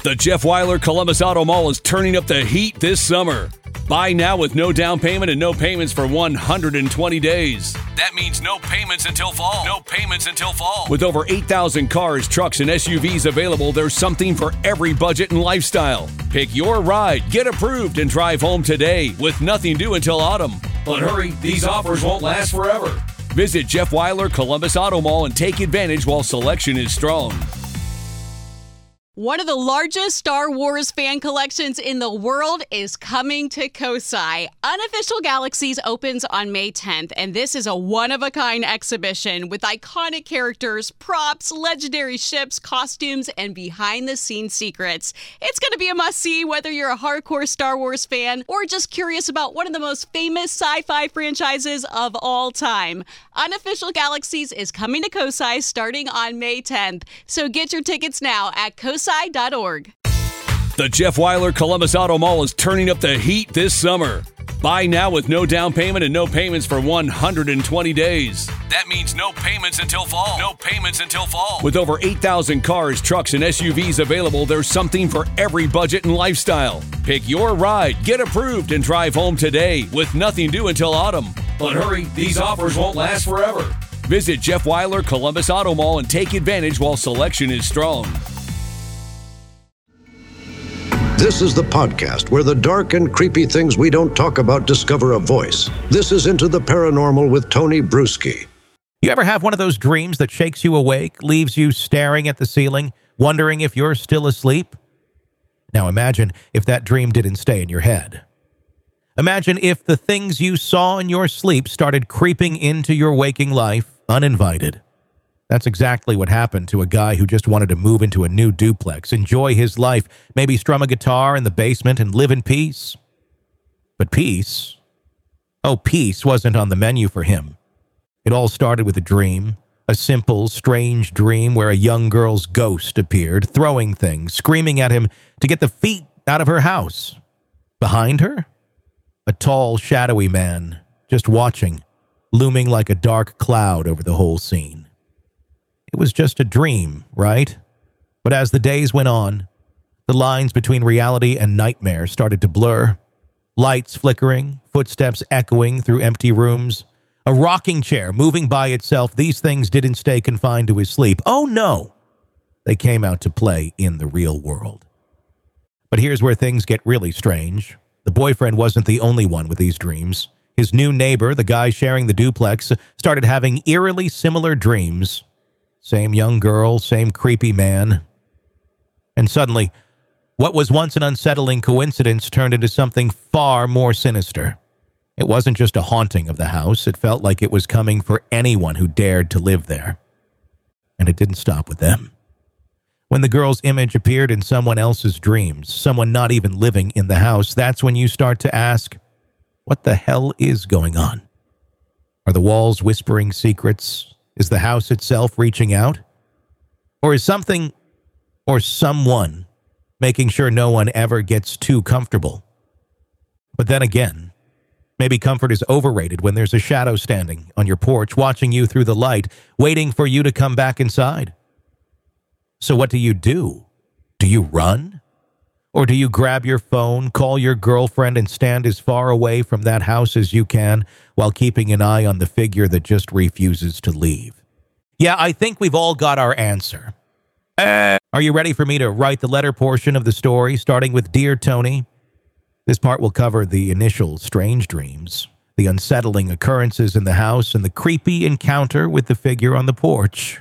The Jeff Weiler Columbus Auto Mall is turning up the heat this summer. Buy now with no down payment and no payments for 120 days. That means no payments until fall. No payments until fall. With over 8,000 cars, trucks, and SUVs available, there's something for every budget and lifestyle. Pick your ride, get approved, and drive home today with nothing due until autumn. But hurry, these offers won't last forever. Visit Jeff Weiler Columbus Auto Mall and take advantage while selection is strong. One of the largest Star Wars fan collections in the world is coming to Kosai. Unofficial Galaxies opens on May 10th, and this is a one-of-a-kind exhibition with iconic characters, props, legendary ships, costumes, and behind-the-scenes secrets. It's going to be a must-see whether you're a hardcore Star Wars fan or just curious about one of the most famous sci-fi franchises of all time. Unofficial Galaxies is coming to Kosai starting on May 10th, so get your tickets now at kosai.org. The Jeff Weiler Columbus Auto Mall is turning up the heat this summer. Buy now with no down payment and no payments for 120 days. That means no payments until fall. No payments until fall. With over 8,000 cars, trucks, and SUVs available, there's something for every budget and lifestyle. Pick your ride, get approved, and drive home today with nothing due until autumn. But hurry, these offers won't last forever. Visit Jeff Weiler Columbus Auto Mall and take advantage while selection is strong. This is the podcast where the dark and creepy things we don't talk about discover a voice. This is Into the Paranormal with Tony Bruschi. You ever have one of those dreams that shakes you awake, leaves you staring at the ceiling, wondering if you're still asleep? Now imagine if that dream didn't stay in your head. Imagine if the things you saw in your sleep started creeping into your waking life uninvited. That's exactly what happened to a guy who just wanted to move into a new duplex, enjoy his life, maybe strum a guitar in the basement and live in peace. But peace? Oh, peace wasn't on the menu for him. It all started with a dream, a simple, strange dream where a young girl's ghost appeared, throwing things, screaming at him to get the feet out of her house. Behind her? A tall, shadowy man, just watching, looming like a dark cloud over the whole scene. It was just a dream, right? But as the days went on, the lines between reality and nightmare started to blur. Lights flickering, footsteps echoing through empty rooms, a rocking chair moving by itself. These things didn't stay confined to his sleep. Oh no! They came out to play in the real world. But here's where things get really strange. The boyfriend wasn't the only one with these dreams. His new neighbor, the guy sharing the duplex, started having eerily similar dreams. Same young girl, same creepy man. And suddenly, what was once an unsettling coincidence turned into something far more sinister. It wasn't just a haunting of the house. It felt like it was coming for anyone who dared to live there. And it didn't stop with them. When the girl's image appeared in someone else's dreams, someone not even living in the house, that's when you start to ask, what the hell is going on? Are the walls whispering secrets? Is the house itself reaching out? Or is something or someone making sure no one ever gets too comfortable? But then again, maybe comfort is overrated when there's a shadow standing on your porch watching you through the light, waiting for you to come back inside. So what do? Do you run? Or do you grab your phone, call your girlfriend, and stand as far away from that house as you can while keeping an eye on the figure that just refuses to leave? Yeah, I think we've all got our answer. Are you ready for me to write the letter portion of the story, starting with Dear Tony? This part will cover the initial strange dreams, the unsettling occurrences in the house, and the creepy encounter with the figure on the porch.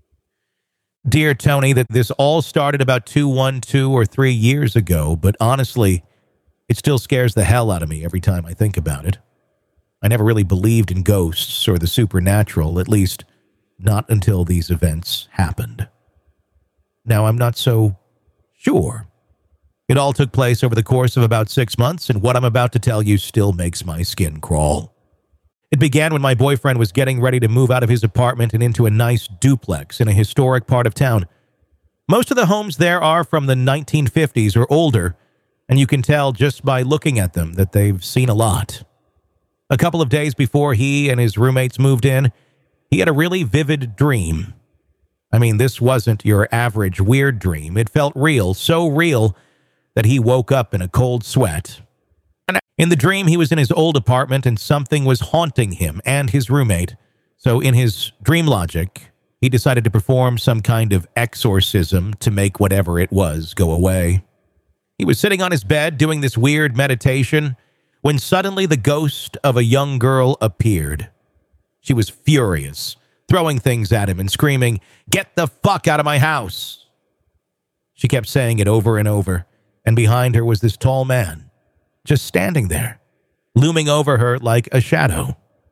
Dear Tony, that this all started about 2 or 3 years ago, but honestly, it still scares the hell out of me every time I think about it. I never really believed in ghosts or the supernatural, at least not until these events happened. Now, I'm not so sure. It all took place over the course of about 6 months, and what I'm about to tell you still makes my skin crawl. It began when my boyfriend was getting ready to move out of his apartment and into a nice duplex in a historic part of town. Most of the homes there are from the 1950s or older, and you can tell just by looking at them that they've seen a lot. A couple of days before he and his roommates moved in, he had a really vivid dream. I mean, this wasn't your average weird dream. It felt real, so real that he woke up in a cold sweat. In the dream, he was in his old apartment and something was haunting him and his roommate. So in his dream logic, he decided to perform some kind of exorcism to make whatever it was go away. He was sitting on his bed doing this weird meditation when suddenly the ghost of a young girl appeared. She was furious, throwing things at him and screaming, "Get the fuck out of my house!" She kept saying it over and over, and behind her was this tall man, just standing there, looming over her like a shadow.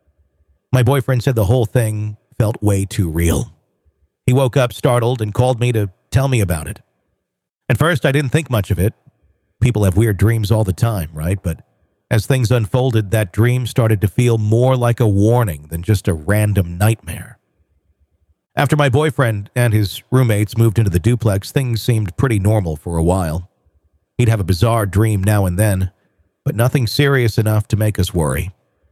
My boyfriend said the whole thing felt way too real. He woke up startled and called me to tell me about it. At first, I didn't think much of it. People have weird dreams all the time, right? But as things unfolded, that dream started to feel more like a warning than just a random nightmare. After my boyfriend and his roommates moved into the duplex, things seemed pretty normal for a while. He'd have a bizarre dream now and then, but nothing serious enough to make us worry.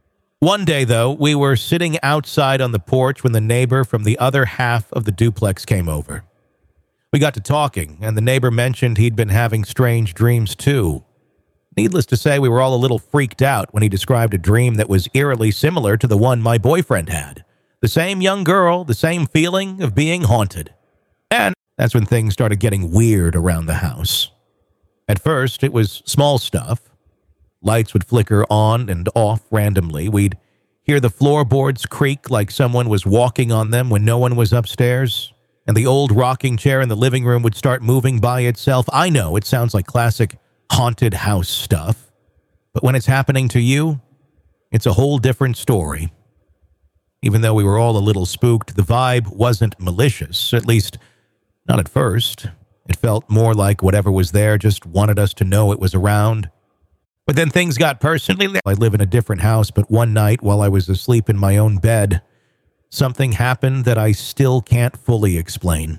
One day, though, we were sitting outside on the porch when the neighbor from the other half of the duplex came over. We got to talking, and the neighbor mentioned he'd been having strange dreams too. Needless to say, we were all a little freaked out when he described a dream that was eerily similar to the one my boyfriend had. The same young girl, the same feeling of being haunted. And that's when things started getting weird around the house. At first, it was small stuff. Lights would flicker on and off randomly. We'd hear the floorboards creak like someone was walking on them when no one was upstairs. And the old rocking chair in the living room would start moving by itself. I know, it sounds like classic haunted house stuff. But when it's happening to you, it's a whole different story. Even though we were all a little spooked, the vibe wasn't malicious, at least not at first. It felt more like whatever was there just wanted us to know it was around. But then things got personal. I live in a different house, but one night while I was asleep in my own bed, something happened that I still can't fully explain.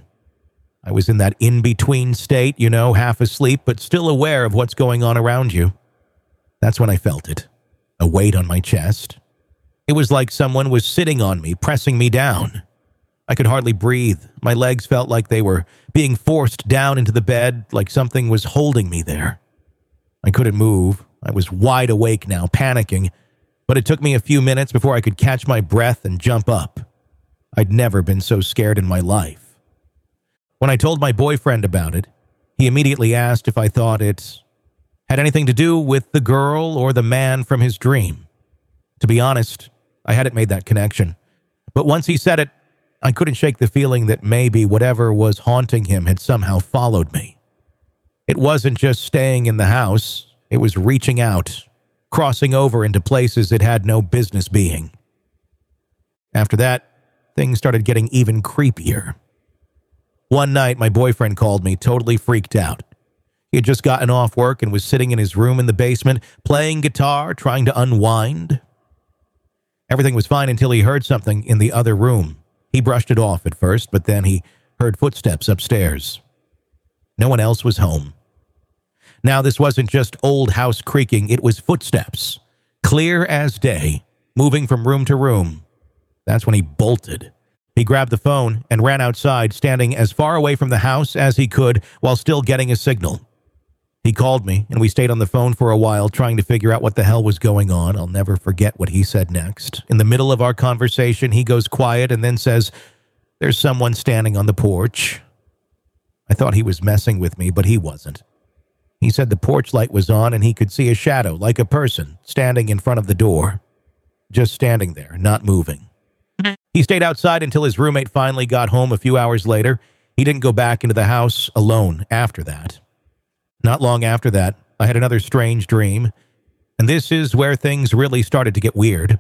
I was in that in-between state, half asleep, but still aware of what's going on around you. That's when I felt it. A weight on my chest. It was like someone was sitting on me, pressing me down. I could hardly breathe. My legs felt like they were being forced down into the bed, like something was holding me there. I couldn't move. I was wide awake now, panicking, but it took me a few minutes before I could catch my breath and jump up. I'd never been so scared in my life. When I told my boyfriend about it, he immediately asked if I thought it had anything to do with the girl or the man from his dream. To be honest, I hadn't made that connection. But once he said it, I couldn't shake the feeling that maybe whatever was haunting him had somehow followed me. It wasn't just staying in the house. It was reaching out, crossing over into places it had no business being. After that, things started getting even creepier. One night, my boyfriend called me, totally freaked out. He had just gotten off work and was sitting in his room in the basement, playing guitar, trying to unwind. Everything was fine until he heard something in the other room. He brushed it off at first, but then he heard footsteps upstairs. No one else was home. Now, this wasn't just old house creaking, it was footsteps, clear as day, moving from room to room. That's when he bolted. He grabbed the phone and ran outside, standing as far away from the house as he could while still getting a signal. He called me, and we stayed on the phone for a while trying to figure out what the hell was going on. I'll never forget what he said next. In the middle of our conversation, he goes quiet and then says, "There's someone standing on the porch." I thought he was messing with me, but he wasn't. He said the porch light was on and he could see a shadow, like a person, standing in front of the door. Just standing there, not moving. He stayed outside until his roommate finally got home a few hours later. He didn't go back into the house alone after that. Not long after that, I had another strange dream, and this is where things really started to get weird.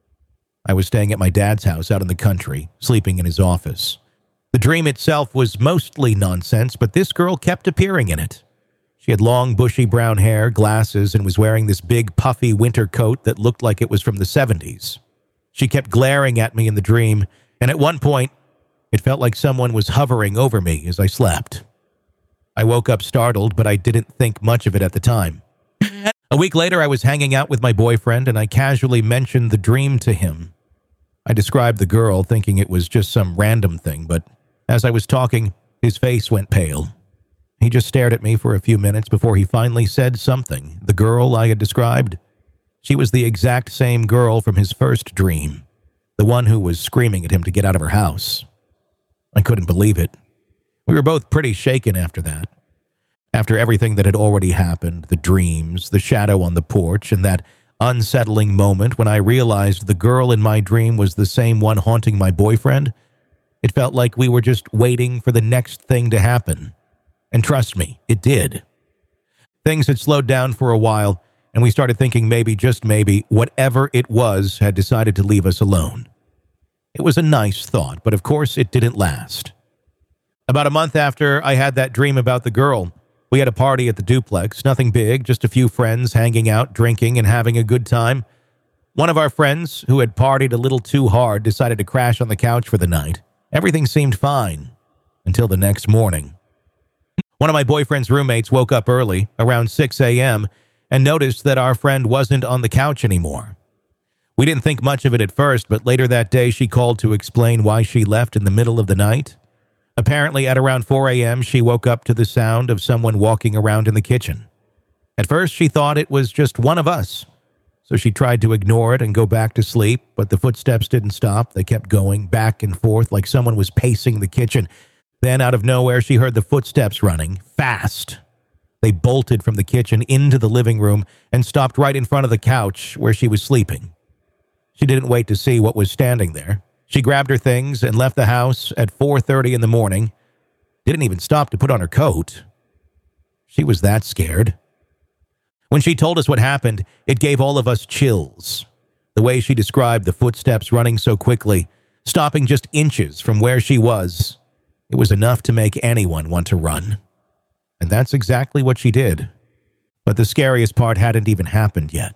I was staying at my dad's house out in the country, sleeping in his office. The dream itself was mostly nonsense, but this girl kept appearing in it. She had long, bushy brown hair, glasses, and was wearing this big, puffy winter coat that looked like it was from the 70s. She kept glaring at me in the dream, and at one point, it felt like someone was hovering over me as I slept. I woke up startled, but I didn't think much of it at the time. A week later, I was hanging out with my boyfriend, and I casually mentioned the dream to him. I described the girl, thinking it was just some random thing, but As I was talking, his face went pale. He just stared at me for a few minutes before he finally said something. The girl I had described, she was the exact same girl from his first dream, the one who was screaming at him to get out of her house. I couldn't believe it. We were both pretty shaken after that. After everything that had already happened, the dreams, the shadow on the porch, and that unsettling moment when I realized the girl in my dream was the same one haunting my boyfriend, it felt like we were just waiting for the next thing to happen. And trust me, it did. Things had slowed down for a while, and we started thinking maybe, just maybe, whatever it was had decided to leave us alone. It was a nice thought, but of course it didn't last. About a month after I had that dream about the girl, we had a party at the duplex, nothing big, just a few friends hanging out, drinking, and having a good time. One of our friends, who had partied a little too hard, decided to crash on the couch for the night. Everything seemed fine, until the next morning. One of my boyfriend's roommates woke up early, around 6 a.m., and noticed that our friend wasn't on the couch anymore. We didn't think much of it at first, but later that day she called to explain why she left in the middle of the night. Apparently, at around 4 a.m., she woke up to the sound of someone walking around in the kitchen. At first, she thought it was just one of us, so she tried to ignore it and go back to sleep, but the footsteps didn't stop. They kept going back and forth like someone was pacing the kitchen. Then, out of nowhere, she heard the footsteps running, fast. They bolted from the kitchen into the living room and stopped right in front of the couch where she was sleeping. She didn't wait to see what was standing there. She grabbed her things and left the house at 4:30 in the morning. Didn't even stop to put on her coat. She was that scared. When she told us what happened, it gave all of us chills. The way she described the footsteps running so quickly, stopping just inches from where she was, it was enough to make anyone want to run. And that's exactly what she did. But the scariest part hadn't even happened yet.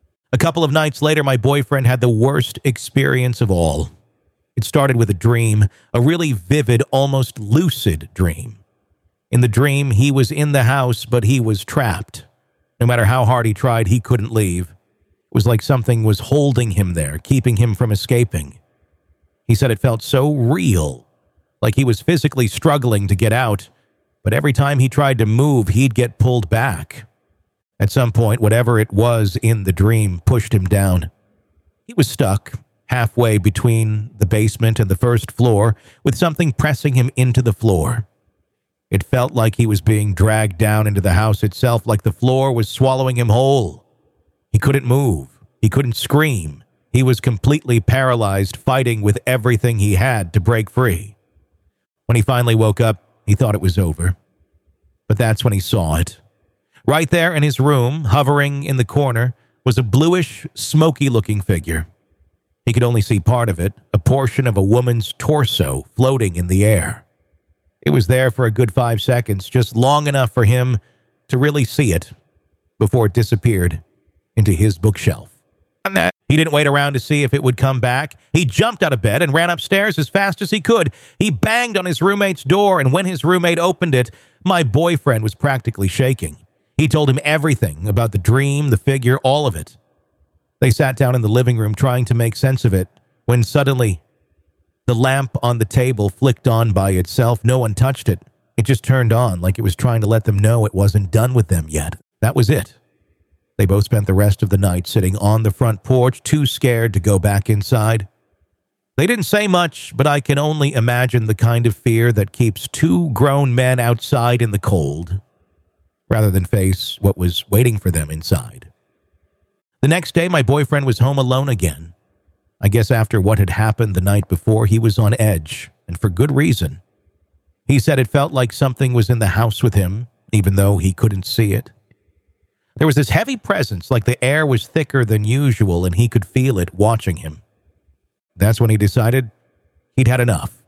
A couple of nights later, my boyfriend had the worst experience of all. It started with a dream, a really vivid, almost lucid dream. In the dream, he was in the house, but he was trapped. No matter how hard he tried, he couldn't leave. It was like something was holding him there, keeping him from escaping. He said it felt so real, like he was physically struggling to get out, but every time he tried to move, he'd get pulled back. At some point, whatever it was in the dream pushed him down. He was stuck halfway between the basement and the first floor, with something pressing him into the floor. It felt like he was being dragged down into the house itself, like the floor was swallowing him whole. He couldn't move. He couldn't scream. He was completely paralyzed, fighting with everything he had to break free. When he finally woke up, he thought it was over. But that's when he saw it. Right there in his room, hovering in the corner, was a bluish, smoky-looking figure. He could only see part of it, a portion of a woman's torso floating in the air. It was there for a good 5 seconds, just long enough for him to really see it, before it disappeared into his bookshelf. He didn't wait around to see if it would come back. He jumped out of bed and ran upstairs as fast as he could. He banged on his roommate's door, and when his roommate opened it, my boyfriend was practically shaking. He told him everything about the dream, the figure, all of it. They sat down in the living room trying to make sense of it, when suddenly the lamp on the table flicked on by itself. No one touched it. It just turned on like it was trying to let them know it wasn't done with them yet. That was it. They both spent the rest of the night sitting on the front porch, too scared to go back inside. They didn't say much, but I can only imagine the kind of fear that keeps two grown men outside in the cold, rather than face what was waiting for them inside. The next day, my boyfriend was home alone again. I guess after what had happened the night before, he was on edge, and for good reason. He said it felt like something was in the house with him, even though he couldn't see it. There was this heavy presence, like the air was thicker than usual, and he could feel it watching him. That's when he decided he'd had enough.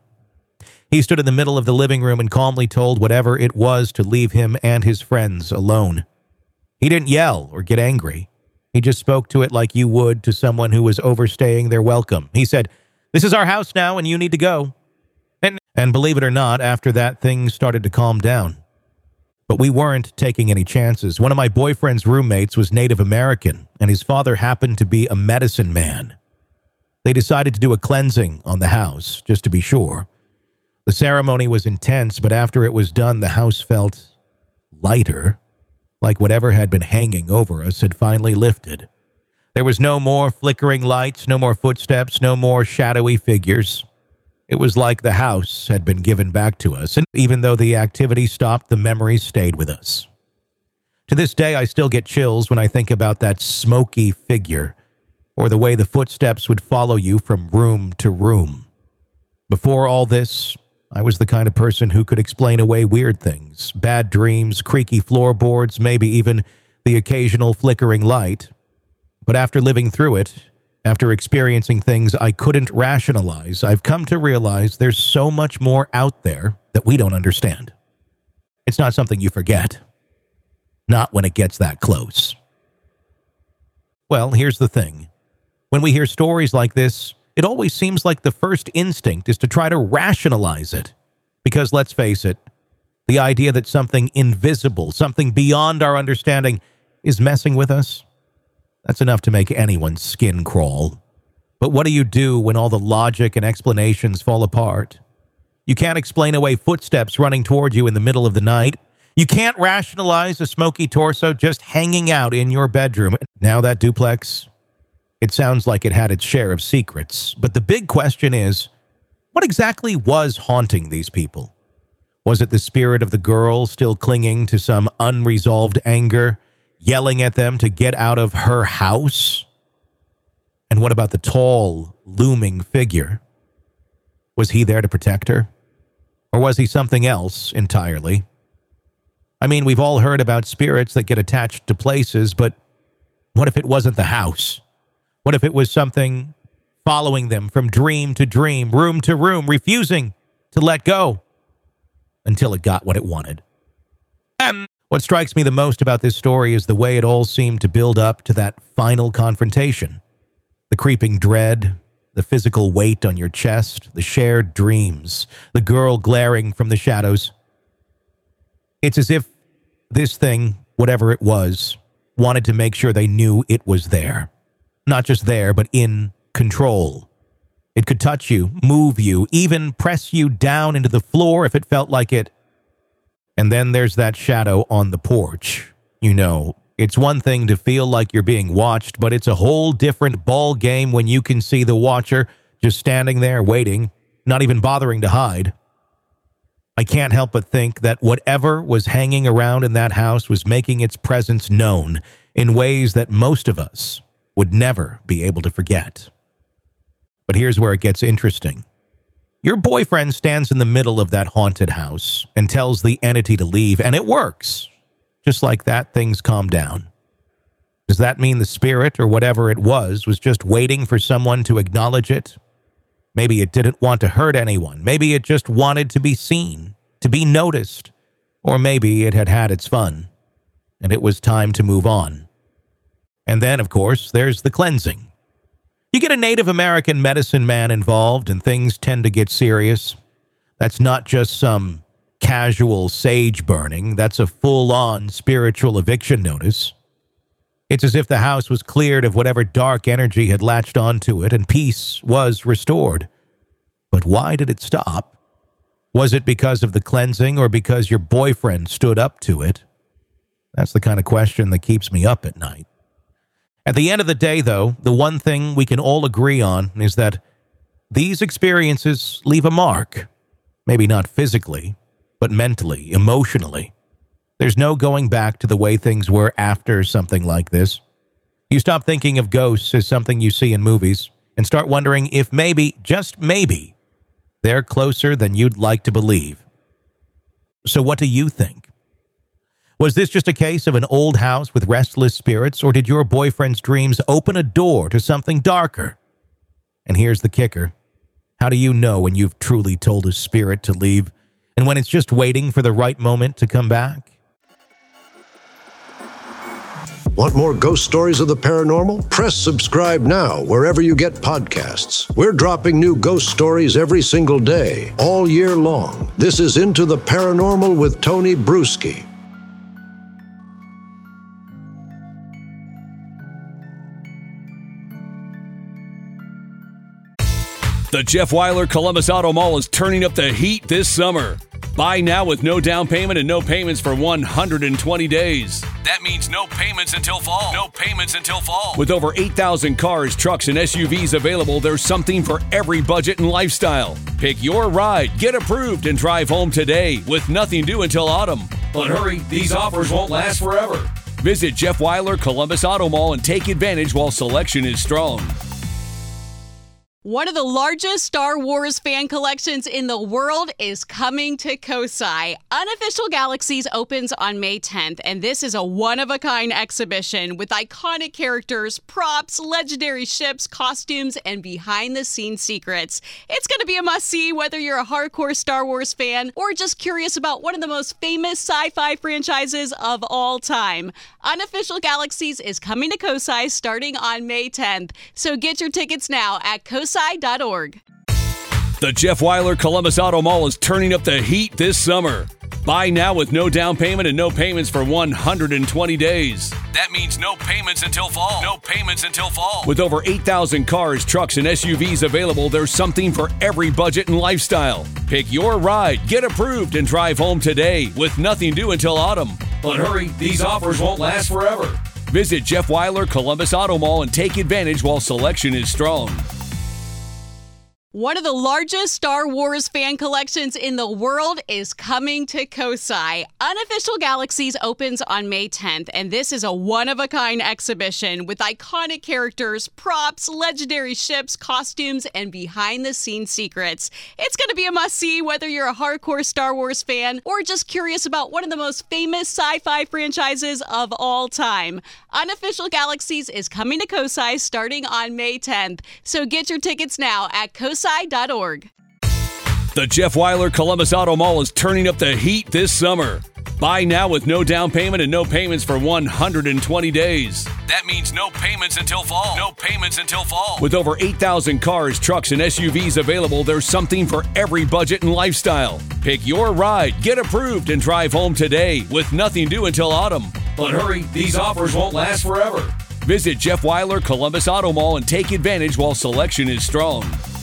He stood in the middle of the living room and calmly told whatever it was to leave him and his friends alone. He didn't yell or get angry. He just spoke to it like you would to someone who was overstaying their welcome. He said, "This is our house now, and you need to go." And believe it or not, after that, things started to calm down. But we weren't taking any chances. One of my boyfriend's roommates was Native American, and his father happened to be a medicine man. They decided to do a cleansing on the house, just to be sure. The ceremony was intense, but after it was done, the house felt lighter, like whatever had been hanging over us had finally lifted. There was no more flickering lights, no more footsteps, no more shadowy figures. It was like the house had been given back to us, and even though the activity stopped, the memories stayed with us. To this day, I still get chills when I think about that smoky figure, or the way the footsteps would follow you from room to room. Before all this, I was the kind of person who could explain away weird things, bad dreams, creaky floorboards, maybe even the occasional flickering light. But after living through it, after experiencing things I couldn't rationalize, I've come to realize there's so much more out there that we don't understand. It's not something you forget. Not when it gets that close. Well, here's the thing. When we hear stories like this, it always seems like the first instinct is to try to rationalize it. Because let's face it, the idea that something invisible, something beyond our understanding, is messing with us, that's enough to make anyone's skin crawl. But what do you do when all the logic and explanations fall apart? You can't explain away footsteps running toward you in the middle of the night. You can't rationalize a smoky torso just hanging out in your bedroom. Now that duplex, it sounds like it had its share of secrets. But the big question is, what exactly was haunting these people? Was it the spirit of the girl still clinging to some unresolved anger, yelling at them to get out of her house? And what about the tall, looming figure? Was he there to protect her? Or was he something else entirely? I mean, we've all heard about spirits that get attached to places, but what if it wasn't the house? What if it was something following them from dream to dream, room to room, refusing to let go until it got what it wanted? What strikes me the most about this story is the way it all seemed to build up to that final confrontation. The creeping dread, the physical weight on your chest, the shared dreams, the girl glaring from the shadows. It's as if this thing, whatever it was, wanted to make sure they knew it was there. Not just there, but in control. It could touch you, move you, even press you down into the floor if it felt like it. And then there's that shadow on the porch. You know, it's one thing to feel like you're being watched, but it's a whole different ball game when you can see the watcher just standing there waiting, not even bothering to hide. I can't help but think that whatever was hanging around in that house was making its presence known in ways that most of us would never be able to forget. But here's where it gets interesting. Your boyfriend stands in the middle of that haunted house and tells the entity to leave, and it works. Just like that, things calm down. Does that mean the spirit, or whatever it was just waiting for someone to acknowledge it? Maybe it didn't want to hurt anyone. Maybe it just wanted to be seen, to be noticed. Or maybe it had had its fun, and it was time to move on. And then, of course, there's the cleansing. You get a Native American medicine man involved, and things tend to get serious. That's not just some casual sage burning. That's a full-on spiritual eviction notice. It's as if the house was cleared of whatever dark energy had latched onto it, and peace was restored. But why did it stop? Was it because of the cleansing, or because your boyfriend stood up to it? That's the kind of question that keeps me up at night. At the end of the day, though, the one thing we can all agree on is that these experiences leave a mark. Maybe not physically, but mentally, emotionally. There's no going back to the way things were after something like this. You stop thinking of ghosts as something you see in movies and start wondering if maybe, just maybe, they're closer than you'd like to believe. So what do you think? Was this just a case of an old house with restless spirits, or did your boyfriend's dreams open a door to something darker? And here's the kicker. How do you know when you've truly told a spirit to leave, and when it's just waiting for the right moment to come back? Want more ghost stories of the paranormal? Press subscribe now wherever you get podcasts. We're dropping new ghost stories every single day, all year long. This is Into the Paranormal with Tony Bruschi. The Jeff Weiler Columbus Auto Mall is turning up the heat this summer. Buy now with no down payment and no payments for 120 days. That means no payments until fall. No payments until fall. With over 8,000 cars, trucks, and SUVs available, there's something for every budget and lifestyle. Pick your ride, get approved, and drive home today with nothing due until autumn. But hurry, these offers won't last forever. Visit Jeff Weiler Columbus Auto Mall and take advantage while selection is strong. One of the largest Star Wars fan collections in the world is coming to Kosai. Unofficial Galaxies opens on May 10th, and this is a one-of-a-kind exhibition with iconic characters, props, legendary ships, costumes, and behind-the-scenes secrets. It's going to be a must-see whether you're a hardcore Star Wars fan or just curious about one of the most famous sci-fi franchises of all time. Unofficial Galaxies is coming to Kosai starting on May 10th, so get your tickets now at kosai.org. The Jeff Weiler Columbus Auto Mall is turning up the heat this summer. Buy now with no down payment and no payments for 120 days. That means no payments until fall. No payments until fall. With over 8,000 cars, trucks, and SUVs available, there's something for every budget and lifestyle. Pick your ride, get approved, and drive home today with nothing due until autumn. But hurry, these offers won't last forever. Visit Jeff Weiler Columbus Auto Mall and take advantage while selection is strong. One of the largest Star Wars fan collections in the world is coming to Kosai. Unofficial Galaxies opens on May 10th, and this is a one-of-a-kind exhibition with iconic characters, props, legendary ships, costumes, and behind-the-scenes secrets. It's going to be a must-see whether you're a hardcore Star Wars fan or just curious about one of the most famous sci-fi franchises of all time. Unofficial Galaxies is coming to Kosai starting on May 10th, so get your tickets now at kosai.org. The Jeff Weiler Columbus Auto Mall is turning up the heat this summer. Buy now with no down payment and no payments for 120 days. That means no payments until fall. No payments until fall. With over 8,000 cars, trucks, and SUVs available, there's something for every budget and lifestyle. Pick your ride, get approved, and drive home today with nothing due until autumn. But hurry, these offers won't last forever. Visit Jeff Weiler Columbus Auto Mall and take advantage while selection is strong.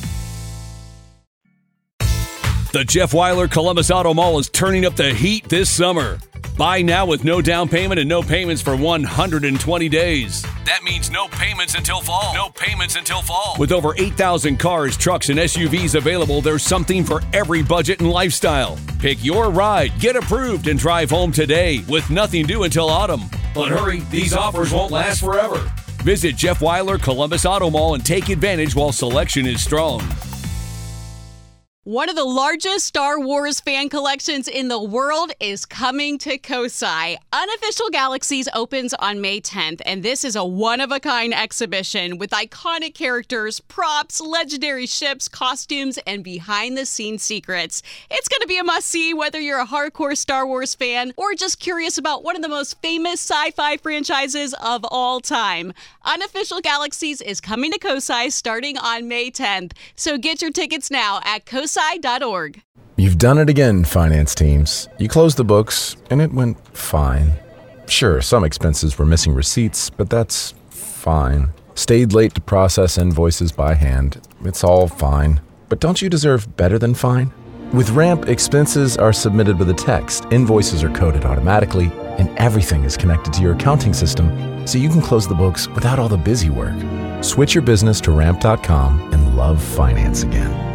The Jeff Weiler Columbus Auto Mall is turning up the heat this summer. Buy now with no down payment and no payments for 120 days. That means no payments until fall. No payments until fall. With over 8,000 cars, trucks, and SUVs available, there's something for every budget and lifestyle. Pick your ride, get approved, and drive home today with nothing due until autumn. But hurry, these offers won't last forever. Visit Jeff Weiler Columbus Auto Mall and take advantage while selection is strong. One of the largest Star Wars fan collections in the world is coming to Kosai. Unofficial Galaxies opens on May 10th, and this is a one-of-a-kind exhibition with iconic characters, props, legendary ships, costumes, and behind-the-scenes secrets. It's going to be a must-see whether you're a hardcore Star Wars fan or just curious about one of the most famous sci-fi franchises of all time. Unofficial Galaxies is coming to Kosai starting on May 10th, so get your tickets now at kosai.org. You've done it again, finance teams. You closed the books, and it went fine. Sure, some expenses were missing receipts, but that's fine. Stayed late to process invoices by hand. It's all fine. But don't you deserve better than fine? With Ramp, expenses are submitted with a text, invoices are coded automatically, and everything is connected to your accounting system, so you can close the books without all the busy work. Switch your business to Ramp.com and love finance again.